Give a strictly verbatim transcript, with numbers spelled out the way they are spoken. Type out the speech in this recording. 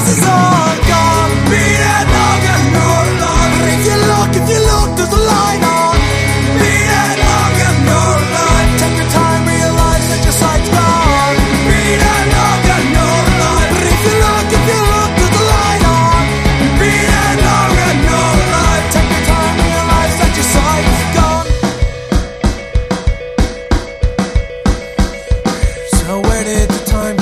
this is all gone. Be that dog and no longer. If you look, if you look, there's a light.